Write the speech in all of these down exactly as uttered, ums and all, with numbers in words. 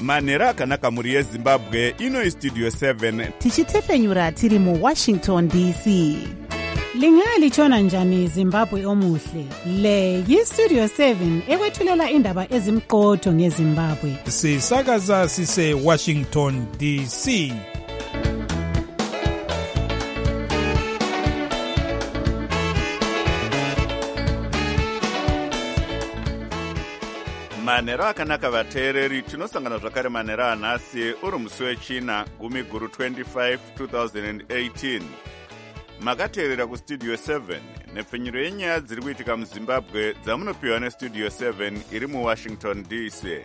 manhero akanaka mhuri yezimbabwe. Ino istudio seven tichitefenyura tiri muwashington D C. Lingalitshona njani Zimbabwe omuhle? Le yistudio seven ekwethulela indaba ezimqotho ngeZimbabwe. Sisakaza sise Washington D C. manhero akanaka vateereri, tinosangana zvakare manhero anhasi uri musi wechina gumi guru twenty-five twenty eighteen. Makateerera kustudio seven nepfenyuro yenyaya dziri kuitika muzimbabwe dzamunopiwa nestudio seven iri muwashington D C.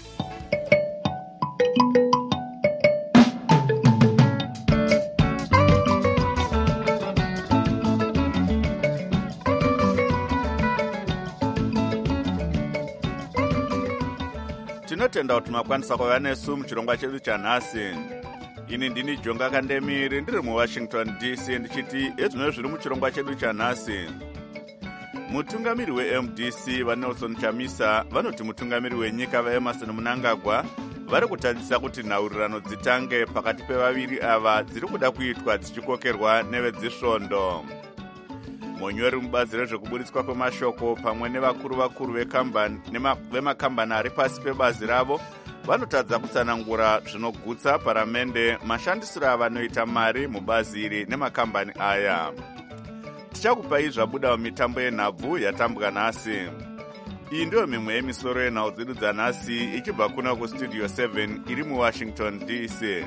Tinotenda kuti makwanisa kuva nesu muchirongwa chedu chanhasi. Ini ndini Jonga Kandemiri ndiri muwashington D C ndichiti ezvino zviri muchirongwa chedu chanhasi. Mutungamiri we-M D C vaNelson Chamisa vanoti mutungamiri wenyika vaEmmerson Mnangagwa vari kutadzisa kuti nhaurirano dzitange pakati pevaviri ava dziri kuda kuitwa dzichikokerwa nevedzisvondo. Munyori mubazi rezvekuburitswa kwemashoko pamwe nevakuru vakuru vemakambani ari pasi pebazi ravo vanotadza kutsanangura zvinogutsa paramende mashandisiro avanoita mari mubazi iri nemakambani aya. Tichakupai zvabuda mumitambo yenhabvu yatambwa nhasi. Iyi ndiyo mimwe yemisoro yenhau dzedu dzanhasi ichibva kuna kustudio seven iri muwashington D C.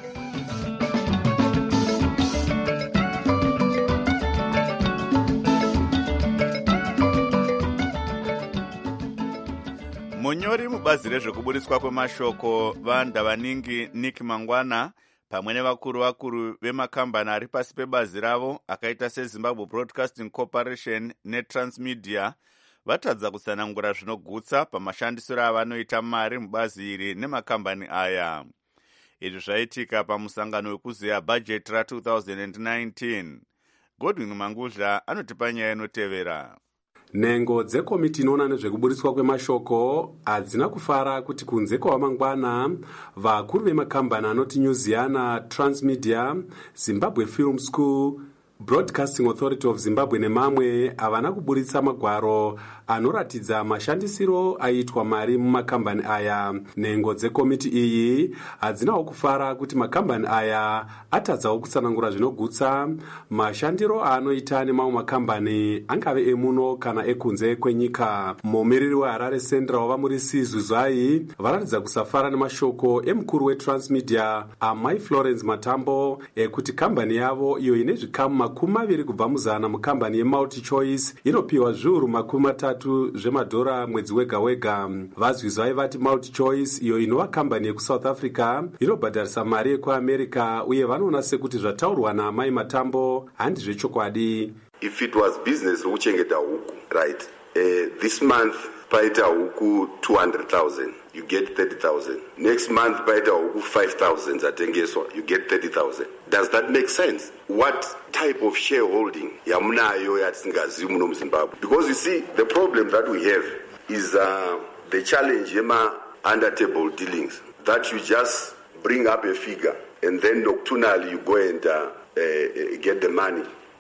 Munyori mubazi rezvekuburitswa kwemashoko vaNdavaningi Nick Mangwana pamwe nevakuru vakuru vemakambani ari pasi pebazi ravo akaita seZimbabwe Broadcasting Corporation neTransmedia vatadza kutsanangura zvinogutsa pamashandisiro avanoita mari mubazi iri nemakambani aya. Izvi zvaitika pamusangano wekuzeya bajeti ra-twenty nineteen. Godwin Mangudla anotipa nyaya inotevera. Nhengo dzekomiti inoona nezvekuburitswa kwemashoko hadzina kufara kuti kunze kwamangwana vakuru vemakambani anoti Newsiana, Transmedia, Zimbabwe Film School, Broadcasting Authority of Zimbabwe nemamwe havana kuburitsa magwaro anoratidza mashandisiro aitwa mari mumakambani aya. Nhengo dzekomiti iyi hadzinawo kufara kuti makambani aya atadzawo kutsanangura zvinogutsa mashandiro anoita nemamwe makambani angave emuno kana ekunze kwenyika. Mumiriri weHarare Central wava muri Sizwe Zai varatidza kusafara nemashoko emukuru weTransmedia Amai Florence Matambo ekuti kambani yavo iyo ine zvikamu makumi maviri kubva muzana mukambani yeMultichoice inopiwa zviuru makumi matatu zvemadhora mwedzi wega wega. Vazwizwai vati Multichoice iyo inova kambani yekuSouth Africa inobhadharisa mari yekuAmerica uye vanoona sekuti zvataurwa naAmai Matambo handizvo chokwadi. If it was business rokuchengeta huku, right, uh, this month paita huku two hundred thousand, you get thirty thousand. Next month paita huku five thousand zatengeswa, you get thirty thousand. Does that make sense? What type of shareholding yamunayo yatisingazivi muno muZimbabwe? Because you see, the problem that we have is uh, the challenge yema under table dealings, that you just bring up a figure and then nocturnally you go and uh, uh, get the money.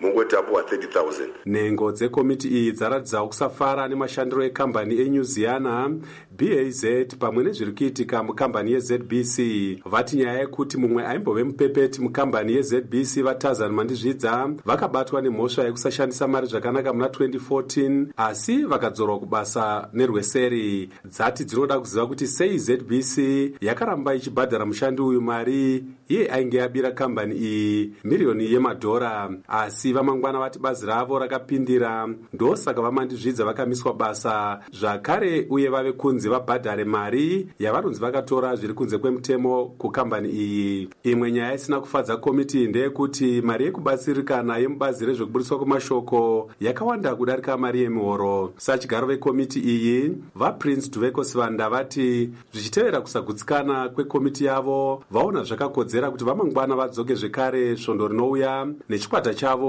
thirty thousand. Nhengo dzekomiti iyi dzaratidzawo kusafara nemashandiro ekambani eNewsiana, B A Z pamwe nezviri kuitika mukambani yeZ B C. Vati nyaya yekuti mumwe aimbove mupepeti mukambani yeZ B C vaTazan Mandizvidza vakabatwa nemhosva yekusashandisa mari zvakanaka muna twenty fourteen asi vakadzorwa kubasa nerweseri. Dzati dzinoda kuziva kuti sei Z B C yakaramba ichibhadhara mushandi uyu mari iye ainge yabira kambani iyi miriyoni yemadhora. Asi vamangwana vati bazi ravo rakapindira, ndosaka vaMandizvidza vakamiswa basa zvakare uye vave kunze vabhadhare mari yavanonzi vakatora zviri kunze kwemutemo kukambani iyi. Imwe nyaya isina kufadza komiti ndeyekuti mari yekubatsirikana yemubazi rezvekuburitswa kwemashoko yakawanda kudarika mari yemihoro. Sachigaro vekomiti iyi vaPrince Duveko Sivanda vati zvichitevera kusagutsikana kwekomiti yavo vaona zvakakodzera kuti vamangwana vadzoke zvekare svondo rinouya nechikwata chavo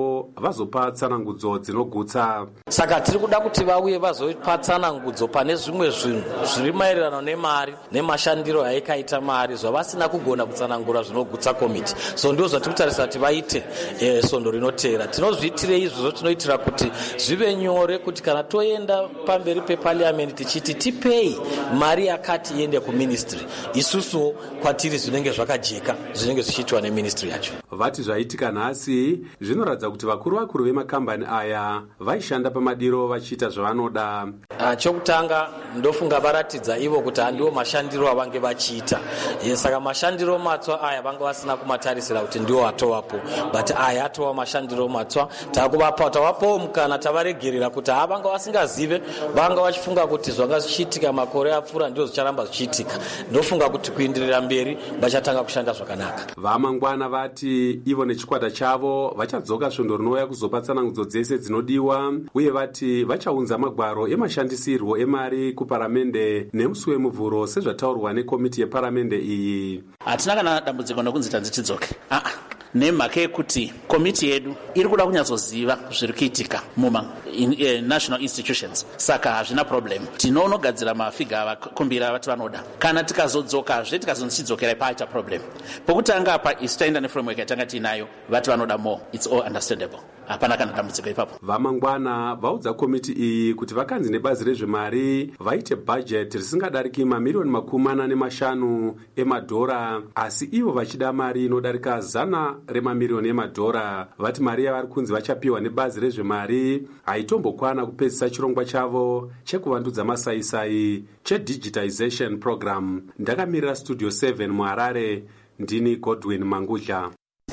chavo vazopa tsanangudzo dzinogutsa. Saka tiri kuda kuti vauye vazopa tsanangudzo pane zvimwe zvinhu zviri maererano nemari nemashandiro ayikaita mari zvavasina kugona kutsanangura zvinogutsa komiti. So ndio zvatiri kutarisa kuti vaite eh, sondo rinoteera. Tinozviitire izvozvo tinoitira kuti zvive nyore kuti kana toenda pamberi peparliament tichiti tipei mari yakati iende kuministry, isusu kwatiri zvinenge zvakajeka zvinenge zvichiitwa neministry yacho. Vati zvaitika nhasi zvinoratidza kuti vakuru vakuru vemakambani aya vaishanda pamadiro vachiita zvavanoda. Uh, chokutanga ndofunga varatidza ivo kuti handiwo mashandiro avange vachiita. Yes, saka mashandiro matswa aya vanga vasina kumatarisira kuti ndiwo atowapo, but aya atova mashandiro matswa. Takuvapa tavapo mukana tavaregerera kuti havanga vasingazive, vanga vachifunga kuti zvanga zvichiitika makore apfuura ndio zvicharamba zvichiitika. Ndofunga kuti kuenderera mberi vachatanga kushanda zvakanaka. Vamangwana vati ivo nechikwata chavo vachadzoka svondo rinouya kuzopa tsanangudzo dzese dzinodiwa, uye vati vachaunza magwaro emashandisirwo emari kuparamende nemusi wemuvhuro sezvataurwa nekomiti yeparamende iyi. Hatina kana dambudziko nokunzi tanzitidzoke. Ah, nemhaka yekuti komiti yedu iri kuda kunyatsoziva zviri kuitika muma in, eh, national institutions. Saka hazvina problem. Tinonogadzira mafiga avakumbira vati vanoda. Kana tikazodzokazve tikazonzichidzokera paita problem. Pokutanga apa isu taenda neframework yatanga tinayo vati vanoda more. It's all understandable. Hapana kana dambudziko ipapo. Vamangwana vaudza komiti iyi kuti vakanzi nebazi rezvemari vaite budget risingadariki mamiliyoni makumi mana nemashanu emadhora, asi ivo vachida mari inodarika zana remamiliyoni emadhora. Vati mari yavari kunzi vachapiwa nebazi rezvemari haitombokwana kupedzisa chirongwa chavo chekuvandudza masaisai chedigitization program. Ndakamirira studio seven muHarare, ndini Godwin Mangudla.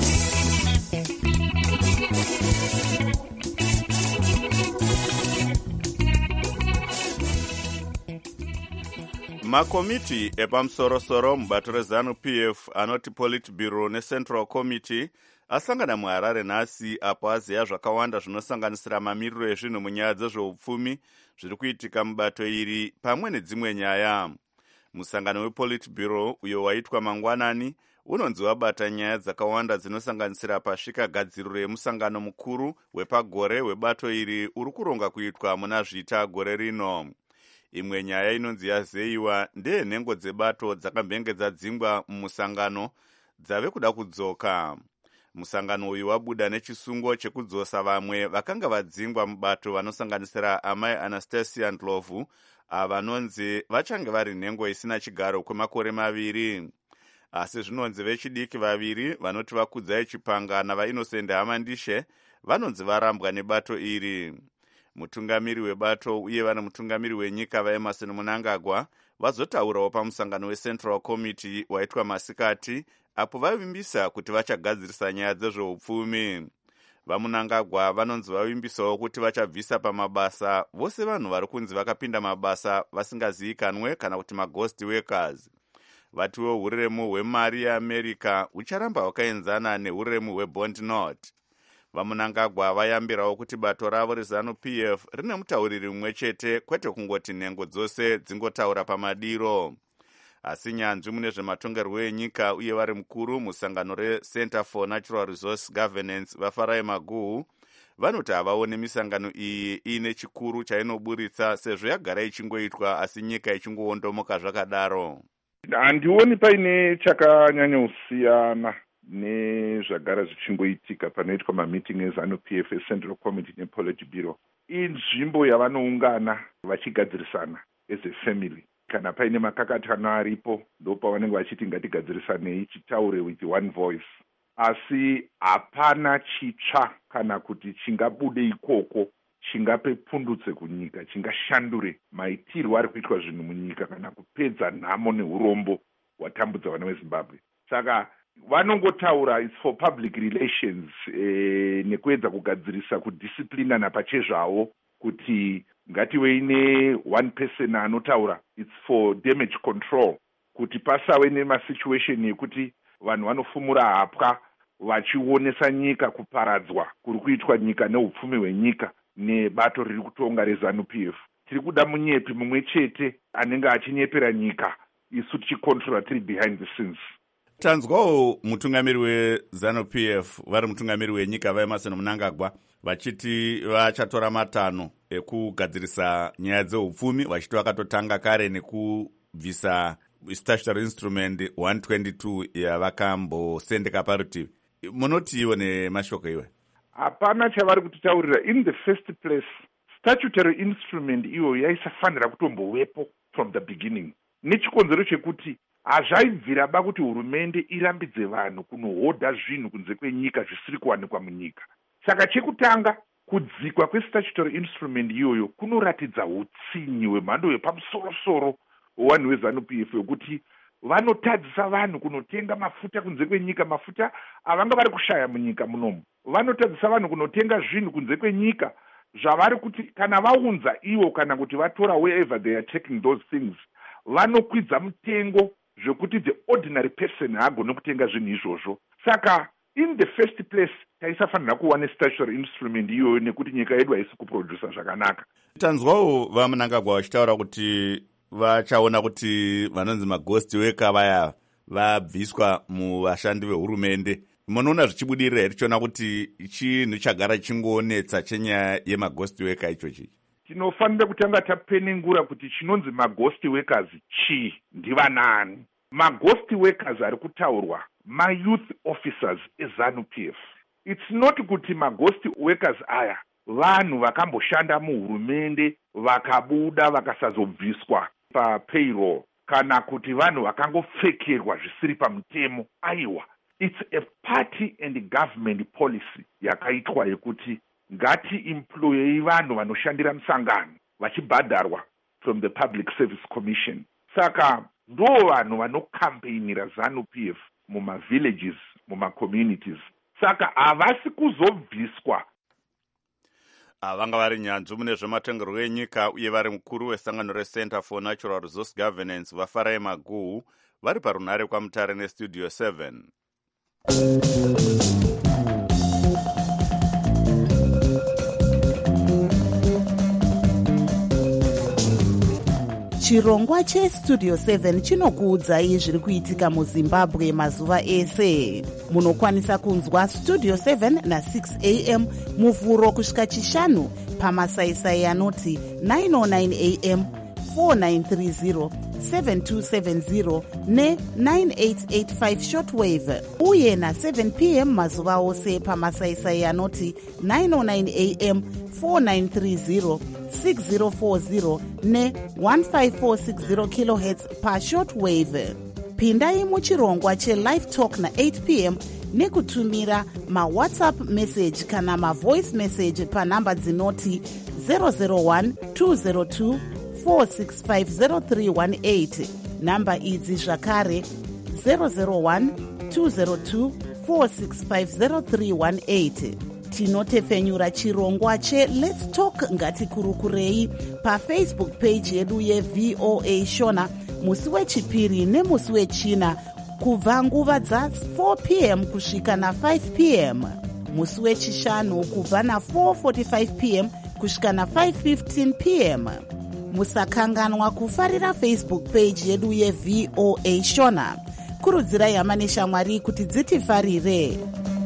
Makomiti epamusorosoro mubato rezanu P F anoti Politburo neCentral Committee asangana muHarare nhasi apo aziya zvakawanda zvinosanganisira mamiriro ezvinhu munyaya dzezveupfumi zviri kuitika mubato iri pamwe nedzimwe nyaya. Musangano wePolitburo uyo waitwa mangwanani unonzi wabata nyaya dzakawanda dzinosanganisira pasvika gadziriro yemusangano mukuru wepagore webato iri uri kuronga kuitwa muna zvita gore rino. Imwe nyaya inonzi yazeyiwa ndeyenhengo dzebato dzakambenge dzadzingwa mumusangano dzave kuda kudzoka. Musangano uyu wabuda nechisungo chekudzosa vamwe vakanga vadzingwa mubato vanosanganisira amai Anastasia Ndlovu avanonzi vachange vari nhengo isina chigaro kwemakore maviri. Asi zvinonzi vechidiki vaviri vanoti Vakudzai Chipanga navaInnocent Hamandishe vanonzi varambwa nebato iri. Mutungamiri webato uye vana mutungamiri wenyika vaEmerson Mnangagwa vazotaurawo pamusangano weCentral Committee waitwa masikati apo vavimbisa kuti vachagadzirisa nyaya dzezveupfumi. VaMnangagwa vanonzi vavimbisawo kuti vachabvisa pamabasa vose vanhu vari kunzi vakapinda mabasa vasingazivikanwe kana kuti maghost workers. Vatiwo huremu hwemari yeAmerica hucharamba hwakaenzana nehuremu hwebond note. VaMnangagwa vayambirawo kuti bato ravo rezanu P F rine mutauriri mumwe chete kwete kungoti nhengo dzose dzingotaura pamadiro. Asi nyanzvi mune zvematongerwo enyika uye vari mukuru musangano reCenter for Natural Resource Governance vaFarai Maguhu vanoti havaoni misangano iyi ine chikuru chainoburitsa sezvo yagara ichingoitwa asi nyika ichingoondomoka zvakadaro. Handioni paine chakanyanyosiyana nezvagara zvichingoitika panoitwa mameeting ezanu P F, Central Committee nePolitburo. Inzvimbo yavanoungana vachigadzirisana as a family. Kana paine makakatano aripo ndopa vanenge vachiti ngatigadzirisanei chitaure with one voice. Asi hapana chitsva kana kuti chingabude ikoko chingape pundutse kunyika, chingashandure maitirwo ari kuitwa zvinhu munyika kana kupedza nhamo neurombo hwatambudza vana veZimbabwe. Saka vanongotaura it's for public relations eh, nekuedza kugadzirisa kudisciplinana pachezvawo kuti ngative ine one person anotaura it's for damage control kuti pasave nemasituation yekuti vanhu vanofumura hapwa vachionesa nyika kuparadzwa kuri kuitwa nyika neupfumi hwenyika nebato riri kutonga rezanu P F. Tiri kuda munyepi mumwe chete anenge achinyepera nyika isu tichikontrola tiri behind the scenes. Tanzwawo mutungamiri weZanu-P F vari mutungamiri wenyika vaEmerson Mnangagwa vachiti vachatora matanho ekugadzirisa nyaya dzeupfumi, vachiti vakatotanga kare nekubvisa statutory instrument one twenty-two yavakambosendeka parutivi. Munotiwo nemashoko iwe? Hapana chavari kutitaurira. In the first place, statutory instrument iyo yaisafanira kutombowepo from the beginning. Nechikonzero chekuti hazvaibvira ba kuti hurumende irambidze vanhu kunohodha zvinhu kunze kwenyika zvisiri kuwanikwa munyika. Saka chekutanga kudzikwa kwestatutory instrument iyoyo kunoratidza utsinyi hwemhando yepamusoro-soro hwevanhu veZanu-P F wekuti vanotadzisa vanhu kunotenga mafuta kunze kwenyika, mafuta avanga vari kushaya munyika munomu. Vanotadzisa vanhu kunotenga zvinhu kunze kwenyika zvavari kuti kana vaunza ivo kana kuti vatora wherever they are taking those things, vanokwidza mutengo zvekuti the ordinary person haagone kutenga zvinhu izvozvo. Saka in the first place taisafanira kuva nestatutory instrument iyoyo nekuti nyika yedu haisi kuprodusa zvakanaka. Tanzwawo vaMnangagwa vachitaura kuti vachaona kuti vanonzi maghost worker vaya vabviswa muvashandi vehurumende. Munoona zvichibudirira here tichiona kuti chinhu chagara chingoonetsa chenyaya yemaghost worker ichochi? Tinofanira kutanga tapenengura kuti chinonzi maghost workers chi ndivanani. Maghost workers ari kutaurwa ma-youth officers eZanu-P F. It's not kuti maghost workers aya vanhu vakamboshanda muhurumende vakabuda vakasazobviswa papayroll kana kuti vanhu vakangopfekerwa zvisiri pamutemo. Aiwa, it's a party and government policy yakaitwa yekuti ngati employei vanhu vanoshandira musangano vachibhadharwa from the Public Service Commission. Saka ndo vanhu vanokampenira ZANU-P F muma-villages, muma-communities. Saka havasi kuzobviswa. Vanga vari nyanzvi mune zvematongerwo enyika uye vari mukuru wesangano reCenter for Natural Resource Governance vaFarai Maguhu vari parunhare kwaMutare neStudio seven. Chirongwa cheStudio seven chinokuudzai zviri kuitika muZimbabwe mazuva ese. Munokwanisa kunzwa Studio seven na six a m muvhuro kusvika chishanu pamasaisai anoti nine oh nine a m, four nine three zero, seven two seven zero ne nine eight eight five shortwave uye na seven p m mazuva ose pamasaisai anoti nine oh nine a m, four nine three zero, six zero four zero ne one five four six zero kilohertz pa shortwave. Pindai muchirongwa cheLive Talk na eight p m nekutumira ma-WhatsApp message kana ma-voice message panhamba dzinoti zero zero one two zero two four six five zero three one eight. Namba idzi zvakare zero zero one two zero two four six five zero three one eight. Tinotefenyura chirongwa che Let's Talk Ngatikurukurei paFacebook page yedu yeV O A Shona musi wechipiri nemusi wechina kubva nguva dza four p m kusvika na five p m, musi wechishanu kubva na four forty-five p m kusvika na five fifteen p m. Musakanganwa kufarira Facebook page yedu yeV O A Shona. Kurudzirai hama neshamwari kuti dzitifarire.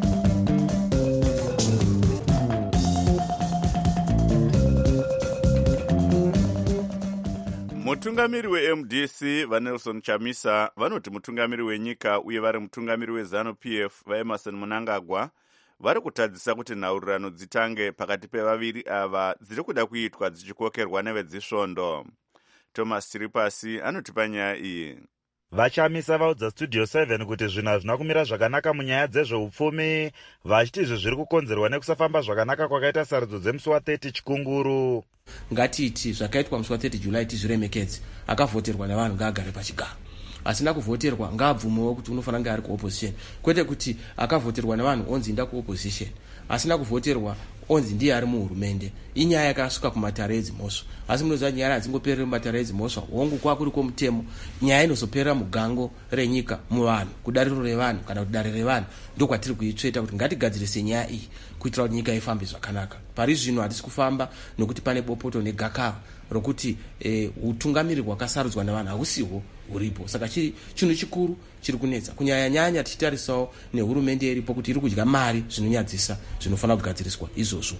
Mutungamiri weM D C vaNelson Chamisa vanoti mutungamiri wenyika uye vari mutungamiri weZanu-P F vaEmerson Mnangagwa vari kutadzisa kuti nhaurirano dzitange pakati pevaviri ava dziri kuda kuitwa dzichikokerwa nevedzisvondo. Thomas Chiripasi anotipa nyaya iyi. Vachamisa vaudza Studio seven kuti zvinhu hazvina kumira zvakanaka munyaya dzezveupfumi, vachiti izvi zviri kukonzerwa nekusafamba zvakanaka kwakaita sarudzo dzemusi wa-thirty chikunguru. Ngatiti zvakaitwa musi wa-thirty July tizviremekedze. Akavhoterwa navanhu ngaagare pachigaro. Asina kuvhoterwa ngaabvumewo kuti unofanira kunge ari kuopposition. Kwete kuti akavhoterwa navanhu onzi inda kuopposition. Asina kuvhoterwa onzi ndiye ari muhurumende. Inyaya yakasvika kumatare edzimhosva, asi munoziva nyaya hadzingopereri mumatare edzimhosva, hongu kwakuri kwomutemo. Nyaya inozoperera mugango renyika, muvanhu, kudariro revanhu kana kuti dare revanhu. Ndokwatiri kuitsveta kuti ngatigadzirise nyaya iyi kuitira kuti nyika ifambe zvakanaka. Pari zvino hatisi kufamba nokuti pane bopoto negakava rokuti eh, utungamiri hwakasarudzwa navanhu hausihwo huripo. Saka chiri chinhu chikuru chiri kunetsa kunyanya nyanya tichitarisawo nehurumende iripo kuti iri kudya mari zvinonyadzisa zvinofanira kugadziriswa izvozvo.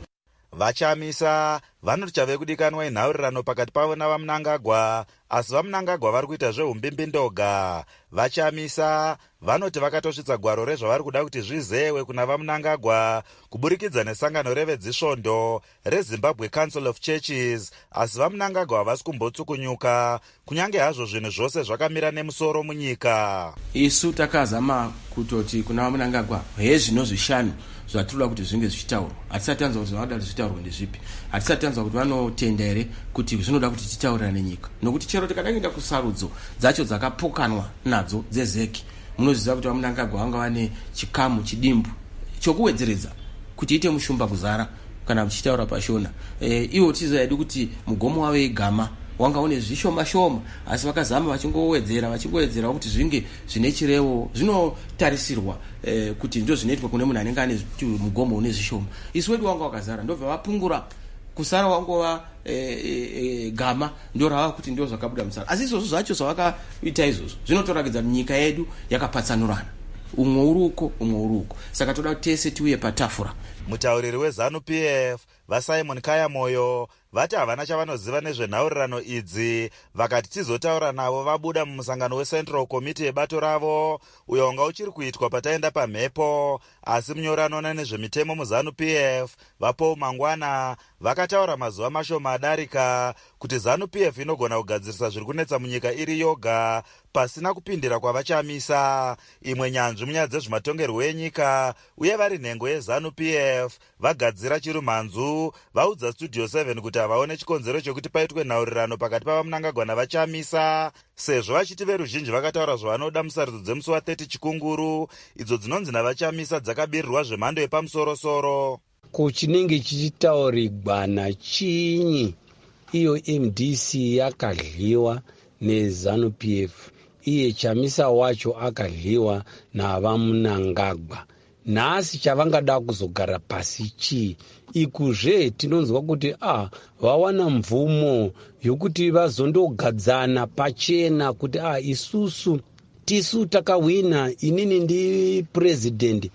Vachamisa vanoti chave kudikanwa inhaurirano pakati pavo navamunangagwa, asi vamunangagwa vari kuita zveumbimbi ndoga. Vachamisa vanoti vakatosvitsa gwaro rezvavari kuda kuti zvizewe kuna vamunangagwa kuburikidza nesangano revedzisvondo reZimbabwe Council of Churches, asi vamunangagwa havasi kumbotsukunyuka kunyange hazvo zvinhu zvose zvakamira nemusoro munyika. Isu takazama kutoti kuna vamunangagwa hezvino zvishanu zvatinoda kuti zvinge zvichitaurwa. Hatisati tanzwa kuti vanoda zvitaurwa ndezvipi. Hatisati tanzwa kuti vanotenda here kuti zvinoda kuti titaurira nenyika. Nokuti chero tikadaenda kusarudzo dzacho dzakapokanwa nadzo dzezeki, munoziva kuti vamunangagwa vanga vane chikamu chidimbu chokuwedzeredza kuti ite mushumba kuzara kana muchitaura pashona. E, iwo tizoyadi kuti mugomo wavo igama wanga une zvishoma shoma, asi vakazama vachingowedzera vachingowedzera kuti zvinge zvine chirevo zvinotarisirwa eh, kuti ndo zvinoitwa kune munhu anenge ane mugomo une zvishoma. Isu wedu wanga wakazara ndobva vapungura kusara wangova eh, eh, gama ndo rava kuti ndo zvakabuda musara. Asi izvozvo zvacho zvavakaita izvozvo zvinotorakidza nyika yedu yakapatsanurana, umwe uri uko umwe uri uko. Saka toda kuti tese tiuye patafura. Mutauriri weZanu P F vaSimon Kaya Moyo vati havana chavanoziva nezvenhaurirano idzi, vakati tizotaura navo vabuda mumusangano weCentral Committee yebato ravo uyo wanga uchiri kuitwa pataenda pamhepo. Asi munyori anoona nezvemitemo muZanu P F vaPaul Mangwana vakataura mazuva mashoma adarika kuti Zanu P F inogona kugadzirisa zviri kunetsa munyika iri yoga pasina kupindira kwavachamisa. Imwe nyanzvi munyaya dzezvematongerwo enyika uye vari nhengo yeZanu P F vagadzira chirumhanzu vaudza Studio seven kuti havaone chikonzero chokuti paitwe nhaurirano pakati pavamunangagwa navachamisa, sezvo vachiti veruzhinji vakataura zvavanoda musarudzo dzemusi wa30 chikunguru idzo dzinonzi navachamisa dzakabirirwa zvemhando yepamusorosoro. Kuchinenge chichitaurigwana chinyi iyo M D C yakadliwa neZanu P F, iye chamisa wacho akadliwa navamunangagwa. Nhasi chavangada kuzogara pasi chii? Ikuzve tinonzwa kuti ah vawana mvumo yokuti vazondogadzana pachena kuti ah isusu tisu takawina, inini ndi president,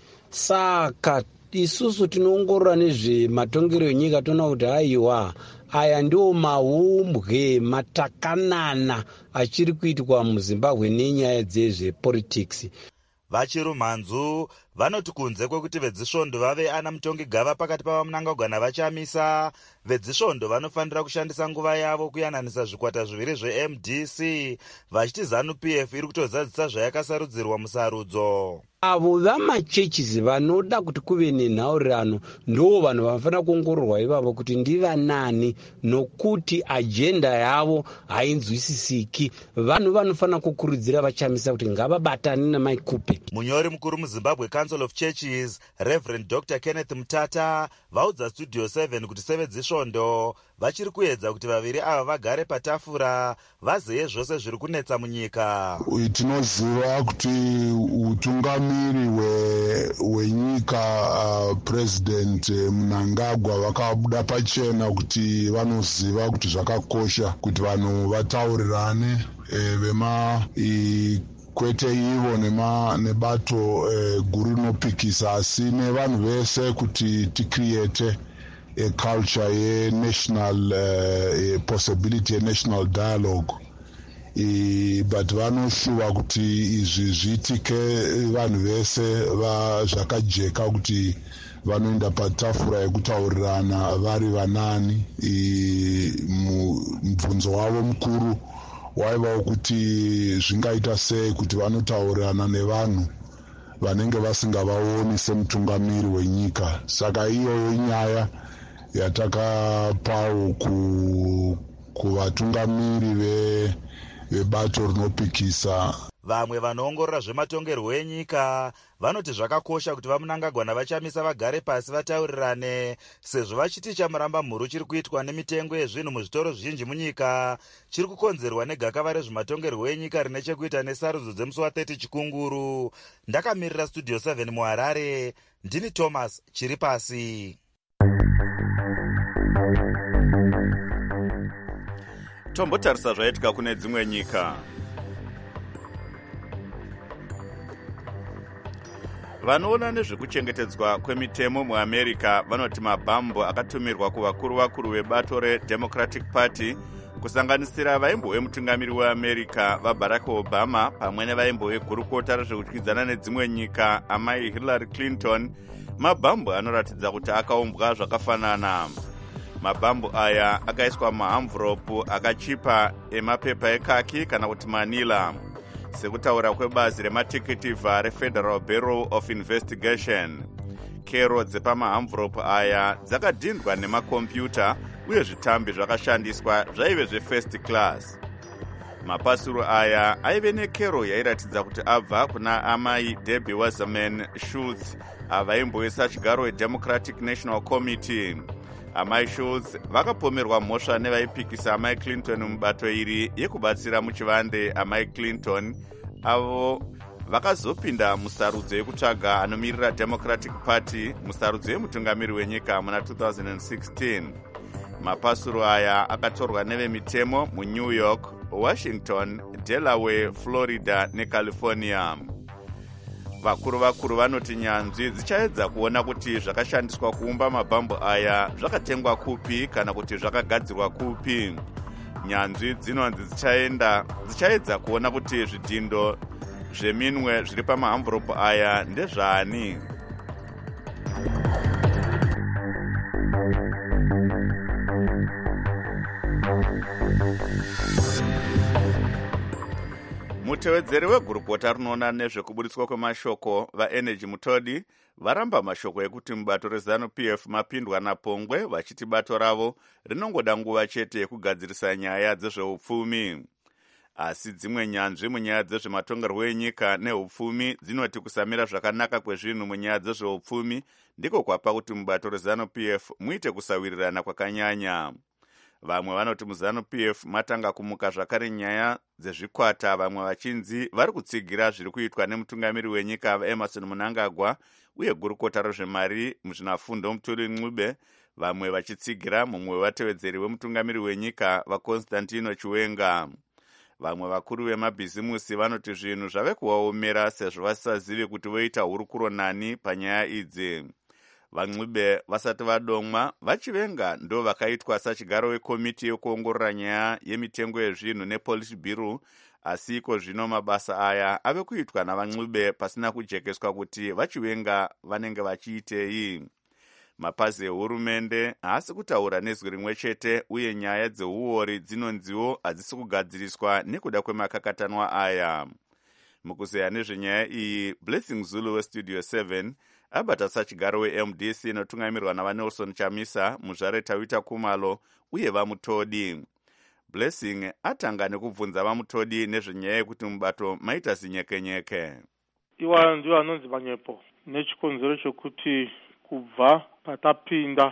saka isusu tinoongorora nezvematongero enyika toona kuti haiwa aya ndiwo maumbwe matakanana achiri kuitwa muZimbabwe nenyaya dzezvepolitics. Vachirumhanzu vanoti kunze kwekuti vedzisvondo vave ana mutongi gava pakati pavamunangagwa navachamisa, vedzisvondo vanofanira kushandisa nguva yavo kuyananisa zvikwata zviviri zveM D C, vachiti Zanu P F iri kutozadzisa zvayakasarudzirwa musarudzo. Avo vamachechisi vanoda kuti kuve nenhaurirano ndo vanhu vanofanira kuongororwa ivavo kuti ndivanani, nokuti ajenda yavo hainzwisisiki. Vanhu vanofanira kukurudzira vachamisa kuti ngavabatane namaikupe. Munyori mukuru muZimbabwe Council of Churches Reverend Doctor Kenneth Mutata vaudza Studio seven kuti sevedzisvondo vachiri kuedza kuti vaviri ava vagare patafura vazeye zvose zviri kunetsa munyika. Tinoziva kuti utungamiri hwenyika uh, President Mnangagwa vakabuda pachena kuti vanoziva kuti zvakakosha kuti vanhu vataurirane e, vema i, kwete ivo nema nebato e, guru rinopikisa asi nevanhu vese kuti ticreate a culture ye national uh, a possibility a national dialogue. I, but vanoshuva kuti izvi zviitike vanhu vese zvakajeka kuti vanoenda patafura yekutaurirana vari vanani. Mubvunzo wavo mukuru waivawo kuti zvingaita sei kuti vanotaurirana nevanhu vanenge vasingavaoni semutungamiri wenyika. Saka iyoyo inyaya yatakapawo ku kuvatungamiri ve vebato rinopikisa. vamwe vanoongorora zvematongerwo enyika vanoti zvakakosha kuti vamunangagwa navachamisa vagare pasi vataurirane, sezvo vachiti chamuramba mhuru chiri kuitwa nemitengo yezvinhu muzvitoro zvizhinji munyika chiri kukonzerwa negakava rezvematongerwo enyika rine chekuita nesarudzo dzemusi wathirty chikunguru. Ndakamirira studio seven muharare, ndini Thomas chiri pasi. Tombotarisa zvaitika kune dzimwe nyika. Vanoona nezvekuchengetedzwa kwemitemo muAmerica vanoti mabhambo akatumirwa kuvakuru vakuru vebato reDemocratic Party kusanganisira vaimbove mutungamiri weAmerica vaBarack Obama pamwe nevaimbove gurukota rezvekudyidzana nedzimwe nyika amai Hillary Clinton, mabhambo anoratidza kuti akaumbwa zvakafanana. Mabhambo aya akaiswa mahamvuropu akachipa emapepa ekaki kana kuti manila, sekutaura kwebazi rematikitifa reFederal Bureau of Investigation. Kero dzepamahamvuropu aya dzakadhindwa nemakombiyuta uye zvitambi zvakashandiswa zvaive zvefirst class. Mapasuro aya aive nekero yairatidza kuti abva kuna amai Debbie Wasserman Schultz avaimboisa chigaro weDemocratic National Committee. Amai Schultz vakapomerwa mhosva nevaipikisa amai Clinton mubato iri yekubatsira muchivande amai Clinton, avo vakazopinda musarudzo yekutsvaga anomirira Democratic Party musarudzo yemutungamiri wenyika muna two thousand sixteen. Mapasuro aya akatorwa nevemitemo muNew York, Washington, Delaware, Florida neCalifornia. Vakuru vakuru vanoti nyanzvi dzichaedza kuona kuti zvakashandiswa kuumba mabhambo aya zvakatengwa kupi kana kuti zvakagadzirwa kupi. Nyanzvi dzinonzi dzichaenda dzichaedza kuona kuti zvidhindo zveminwe zviri pamahamvuropu aya ndezvani. Mutevedzeri wegurukota rinoona nezvekuburitswa kwemashoko vaEnergy Mutodi varamba mashoko ekuti mubato reZanu-P F mapindwa napongwe, vachiti bato ravo rinongoda nguva chete yekugadzirisa nyaya dzezveupfumi. Asi dzimwe nyanzvi munyaya dzezvematongerwo enyika neupfumi dzinoti kusamira zvakanaka kwezvinhu munyaya dzezveupfumi ndiko kwapa kuti mubato reZanu-P F muite kusawirirana kwakanyanya. Vamwe vanoti muZanu-P F matanga kumuka zvakare nyaya dzezvikwata, vamwe vachinzi vari kutsigira zviri kuitwa nemutungamiri wenyika Emerson Mnangagwa uye gurukota rezvemari muzvinafundo Mutuli Ncube, vamwe vachitsigira mumwe wevatevedzeri wemutungamiri wenyika vaConstantino Chiwenga. Vamwe vakuru vemabhizimusi vanoti zvinhu zvave kuvaomera sezvo vasisazivi kuti voita hurukuro nani panyaya idzi. VaNcube vasati vadomwa, vaChiwenga ndo vakaitwa sachigaro wekomiti yekuongorora nyaya yemitengo yezvinhu nepolicy bureau, asi iko zvino mabasa aya ave kuitwa navaNcube pasina kujekeswa kuti vaChiwenga vanenge vachiitei. Mapazi ehurumende haasi kutaura nezwi rimwe chete uye nyaya dzeuori dzinonziwo hadzisi kugadziriswa nekuda kwemakakatanwa aya. Mukuzeya nezvenyaya iyi, Blessing Zulu weStudio seven abata sachigaro weM D C inotungamirwa navaNelson Chamisa, muzvare Tawita Kumalo uye vaMutodi. Blessing atanga nekubvunza vaMutodi nezvenyaya yekuti mubato maita zinyekenyeke. Iwa ndiwo anonzi manyepo nechikonzero chokuti kubva patapinda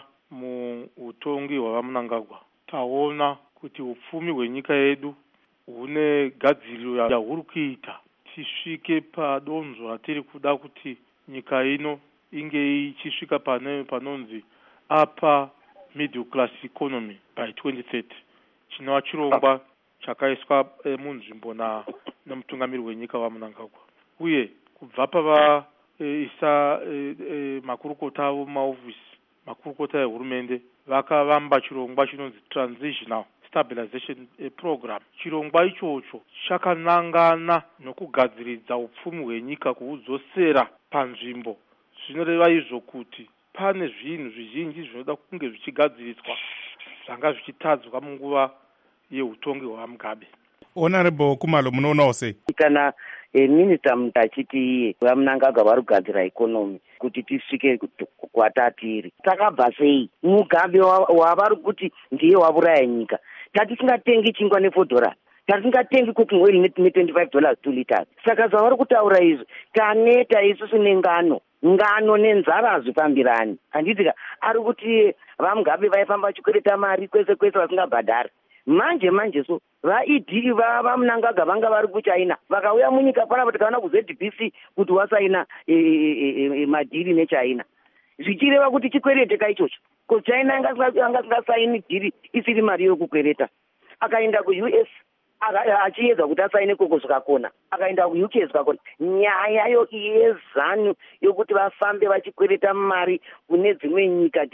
muutongi hwavaMnangagwa taona kuti upfumi hwenyika yedu hune gadziriro yahuri kuita tisvike padonzvo ratiri kuda kuti nyika ino inge ichisvika pane panonzi upper middle class economy by twenty thirty. Chinova chirongwa chakaiswa e, munzvimbo na nemutungamiri wenyika vaMnangagwa, uye kubva pava e, isa e, e, makurukota avo maofisi makurukota ehurumende vakavamba chirongwa chinonzi transitional stabilization program. Chirongwa ichocho chakanangana nokugadziridza upfumi hwenyika kuhudzosera panzvimbo. Zvinoreva izvo kuti pane zvinhu zvizhinji zvinoda kunge zvichigadziriswa zvanga zvichitadzwa munguva yeutongi hwaMugabe. Honorable Kumalo, munoona sei? Kana e, minister mutachiti iye vaMnangagwa vari kugadzira ikonomi kuti tisvike kwatatiri. Takabva sei? Mugabe wavari kuti ndiye waburaya nyika. Tati tisingatengi chingwa nefour dollars. tatingatengi cooking oil ne-twenty-five dollars two liters. Saka zvavari kutaura izvi taneta isusu nengano ngano nenzara hazvifambirani. Handitika ari kuti vamugabe vaifamba vachikwereta mari kwese kwese vasingabhadhari. Manje manje so vaidhi vamunangaga vanga vari kuchina vakauya munyika panapa tikaona ku-Z B C kuti wasaina madhiri nechina, zvichireva kuti chikwerete kaichocho ko China angasingasaini dhiri isiri mari yokukwereta. Akaenda ku-U S achiedza kuti asaine koko zvikakona, akaenda ku-U K zvikakona. Nyaya yezano yokuti vafambe vachikwereta mari kune dzimwe nyika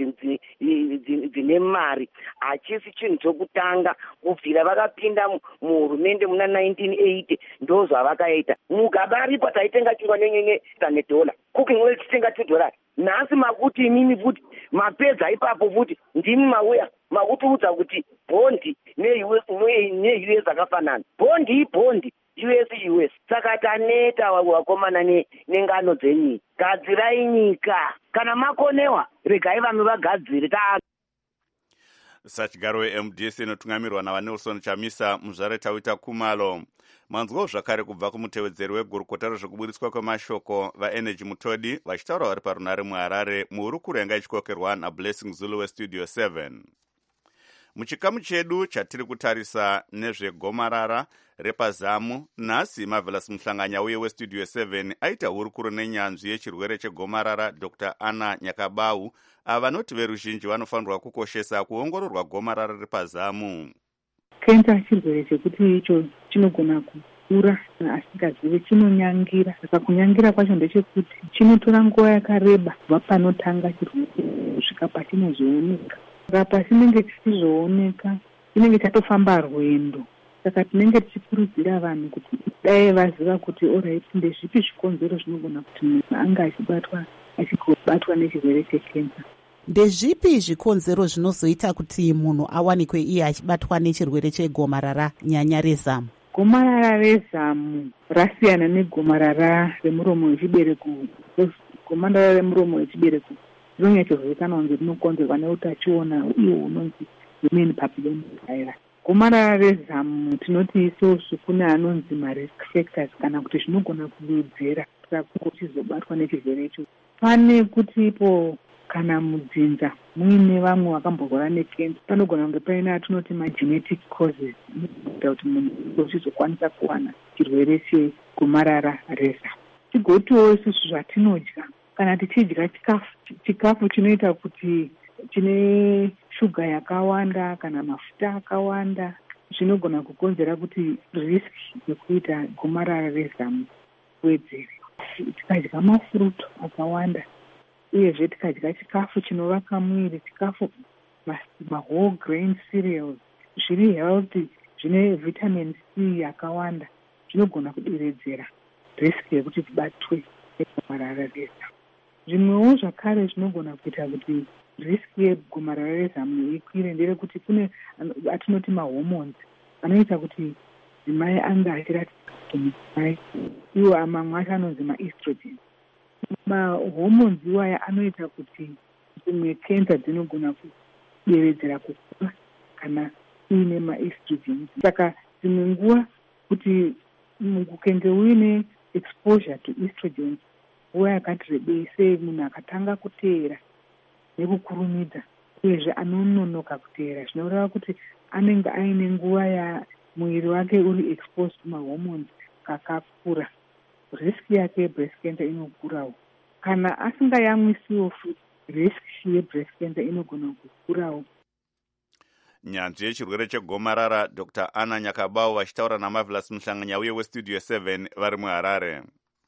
dzine mari hachisi chinhu chokutanga. Kubvira vakapinda muhurumende muna nineteen eighty ndo zvavakaita. Mugaba ripo taitenga chingwa nenyenye nedhola, cooking oil tichitenga two dollars. Nhasi makuti imini futi mapedza ipapo futi ndimi mauya makutiudza kuti bhondi ne-U S akafanana, bhondi ibhondi, U S U S. Saka taneta wakomana nengano dzenyika. Gadzirai nyika, kana makonewa regai vanhu vagadzire. Sachigaro we-M D C inotungamirwa navanelson Chamisa muzvare Tawita Kumalo. Manzwawo zvakare kubva kumutevedzeri wegurukota rezvekuburitswa kwemashoko vaenergy Mutodi vachitaura vari parunare muHarare muhurukuro yanga ichikokerwa naBlessing Zulu westudio seven. Muchikamu chedu chatiri kutarisa nezvegomarara repazamu, nhasi Marvelous Muhlanganya uye westudio seven aita hurukuro nenyanzvi yechirwere chegomarara Doctor Anna Nyakabau avanoti veruzhinji vanofanirwa kukoshesa kuongororwa gomarara repazamu. Kenza chirwere chekuti icho chinogona kukura asingazivi, chinonyangira. Saka kunyangira kwacho ndechekuti chinotora nguva yakareba kubva panotanga chirwere kusvika pachinozooneka. Saka pachinenge chichizooneka chinenge chatofamba rwendo. Saka tinenge tichikurudzira vanhu kuti dai vaziva kuti alright ndezvipi zvikonzero zvinogona kuti munhu anga achibatwa achibatwa nechirwere chekenza. Ndezvipi zvikonzero zvinozoita kuti munhu awanikwe iye achibatwa nechirwere chegomarara nyanya rezamu? Gomarara rezamu rasiyana negomarara remuromo wechibereko. Gomarara remuromo wechibereko rinonyatsozivikanwa kunzi rinokonzerwa neutachiona uye unonzi human papilloma virus. Gomarara rezamu tinoti isusu kune anonzi marisk factors kana kuti zvinogona kuwedzera kuti chizobatwa nechirwere icho. Pane kuti ipo kana mudzinza muine vamwe vakamborwara nekenza panogona kunge paina atinoti magenetic causes inoita kuti munhu uchizokwanisa kuwana chirwere chegomarara rezamu. Tigotiwo isusu zvatinodya, kana tichidya chikafu chikafu chinoita kuti chine shuga yakawanda kana mafuta akawanda zvinogona kukonzera kuti risk yekuita gomarara rezamu wedzere. Tikadya mafuruto akawanda uyezve tikadya chikafu chinovaka mwiri, chikafu ma-whole grain cereals zviri healthy zvine vitamin C yakawanda zvinogona kuderedzera risk yekuti tibatwe negomarara rezamu. Zvimwewo zvakare zvinogona kuita kuti risk yegomarara rezamu ikwire nderekuti kune atinoti mahormones anoita kuti dzimai anga achiratidza kuti mudzimai, iwo mamwe acho anonzi maestrogen. Mahormones iwaya anoita kuti dzimwe kenza dzinogona kuderedzera kukura kana uine maestrogen. Saka dzimwe nguva kuti ukenge uine exposure to estrogen nguva yakati rebei sei munhu akatanga kuteera nekukurumidza uyezve anononoka kuteera zvinoreva kuti anenge aine nguva ya mwiri wake uri exposed kumahormones kakakura, risk yake yebreast cancer inokurawo. Kana asingayamwisiwo futi risk yebreast cancer inogona kukurawo. Nyanzvi yechirwere chegomarara Doctor Anna Nyakabau vachitaura naMarvelous Muhlanganya uye westudio seven vari muHarare.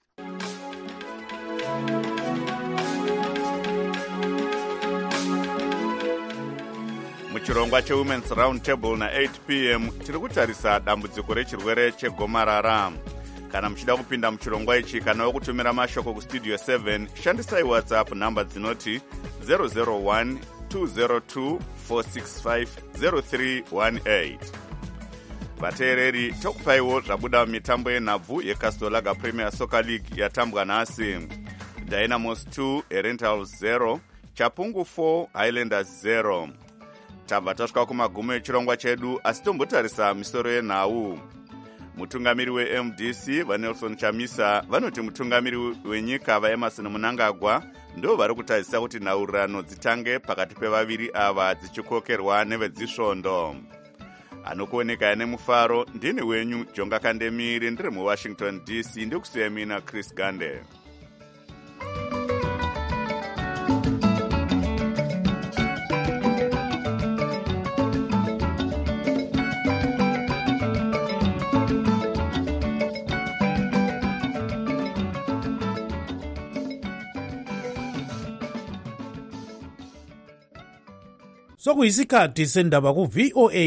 Muchirongwa cheWomen's Round Table na eight p m tiri kutarisa dambudziko rechirwere chegomarara. Kana muchida kupinda muchirongwa ichi kana wokutumira mashoko kustudio seven shandisai WhatsApp namba dzinoti zero zero one two zero two four six five zero three one eight. Vateereri tokupaiwo zvabuda mitambo yenhabvu yeCastorlaga Premier Soccer League yatambwa nhasi. Dynamos two, Rentals zero, Chapungu four, Highlanders zero. tabva tasvika kumagumo echirongwa chedu, asi tombotarisa misoro yenhau. Mutungamiri we-M D C vaNelson Chamisa vanoti mutungamiri wenyika vaEmerson Mnangagwa ndo vari kutadzisa kuti nhaurirano dzitange pakati pevaviri ava dzichikokerwa nevedzisvondo. Anokuoneka nemufaro ndini wenyu Jonga Kandemiri, ndiri muWashington D C, ndikusiya mina Chris Gande. sokuyisikhathi sendaba ku-V O A